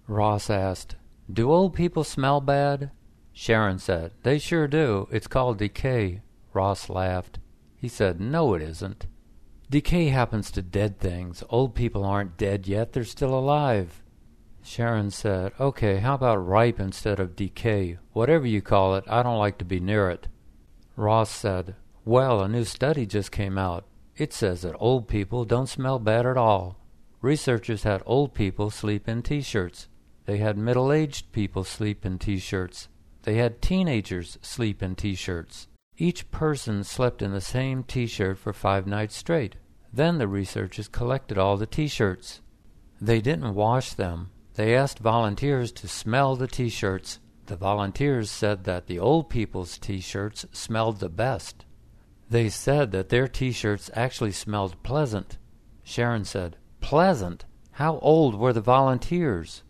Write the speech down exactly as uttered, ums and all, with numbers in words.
Ross asked, "Do old people smell bad?" Sharon said, "They sure do. It's called decay." Ross laughed. He said, "No, it isn't. Decay happens to dead things. Old people aren't dead yet. They're still alive." Sharon said, "Okay, how about ripe instead of decay? Whatever you call it, I don't like to be near it." Ross said, "Well, a new study just came out. It says that old people don't smell bad at all. Researchers had old people sleep in T-shirts. They had middle-aged people sleep in T-shirts. They had teenagers sleep in T-shirts. Each person slept in the same T-shirt for five nights straight. Then the researchers collected all the T-shirts. They didn't wash them. They asked volunteers to smell the T-shirts. The volunteers said that the old people's T-shirts smelled the best. They said that their T-shirts actually smelled pleasant." Sharon said, "Pleasant? How old were the volunteers?"